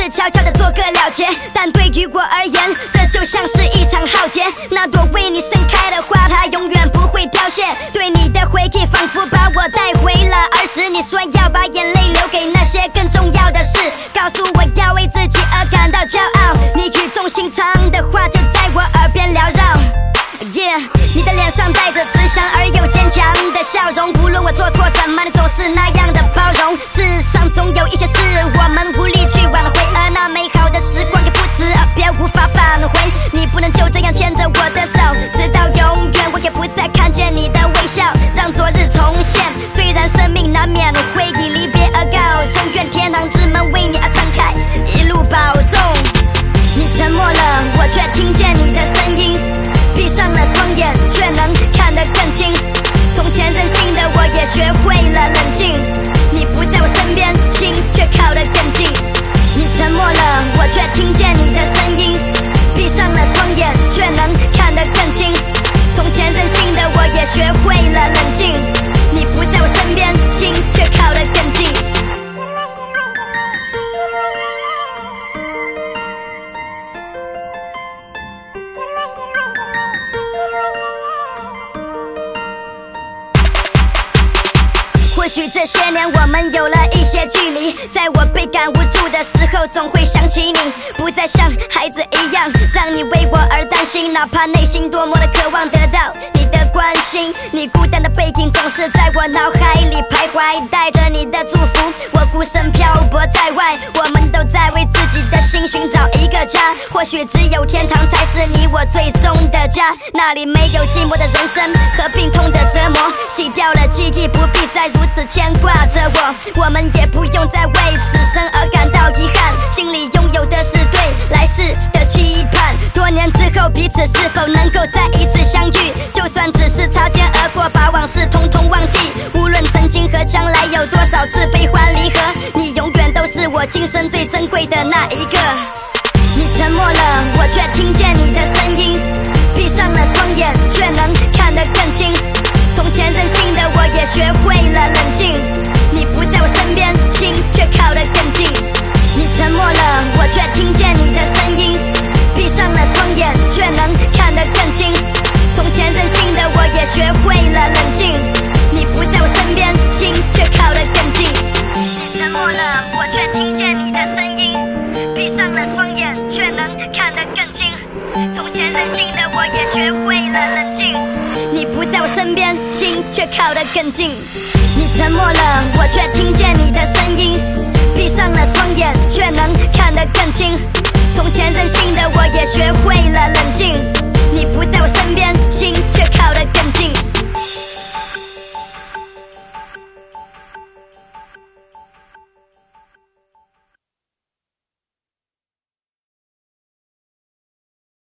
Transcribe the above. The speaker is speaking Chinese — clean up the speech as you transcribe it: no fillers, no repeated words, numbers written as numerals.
是悄悄地做个了结。但对于我而言，这就像是一场浩劫。那朵为你盛开的花，它永远不会凋谢。对你的回忆，仿佛把我带回了儿时。你说要把眼泪留给那些更重要的事，告诉我要为自己而感到骄傲。你语重心长的话就在我耳边缭绕。Yeah， 你的脸上带着慈祥而又坚强的笑容，无论我做错什么，你总是那样的包容。世上总有一些事我们无力去挽回，而那美好的时光也不辞而别，无法返回。你不能就这样牵着我的手，直到永远，我也不再看见你的微笑，让昨日重现。虽然生命难免会以离别而告终，愿天堂之门为你而敞开，一路保重。你沉默了，我却听见你的声音。闭上了双眼，却能看得更清。从前任性的我也学会了冷静。你不在我身边，心却靠得更近。你沉默了，我却听见你的声音。闭上了双眼，却能看得更清。从前任性的我也学会了冷静。你不在我身边，心却靠得更近。或许这些年我们有了一些距离，在我倍感无助的时候，总会想起你，不再像孩子一样让你为我而担心，哪怕内心多么的渴望得到你的关心。你孤单的背影总是在我脑海里徘徊，带着你的祝福，我孤身漂泊在外。我们都在为自己的心寻找一个家，或许只有天堂才是你我最终的家，那里没有寂寞的人生和病痛的折磨，洗掉了记忆，不必再如此牵挂着我们也不用再为此生而感到遗憾，心里拥有的是对来世的期盼。多年之后，彼此是否能够再一次相遇？就算只是擦肩而过，把往事统统忘记。无论曾经和将来有多少次悲欢离合，你永远都是我今生最珍贵的那一个。你沉默了，我却听见你的声音。闭上了双眼，却能看得更清。从前任性的我也学会了冷静。你不在我身边，心却靠得更近。你沉默了，我却听见你的声音。闭上了双眼，却能看得更清。从前任性的我也学会了冷静。你不在我身边，心却靠得更近。你沉默了，我却听见你的声音。闭上了双眼，却能看得更清。从前任性的我也学会了冷静。你不在我身边，心却靠得更近。你沉默了，我却听见你的声音。闭上了双眼，却能看得更清。从前任性的我也学会了冷静。你不在我身边，心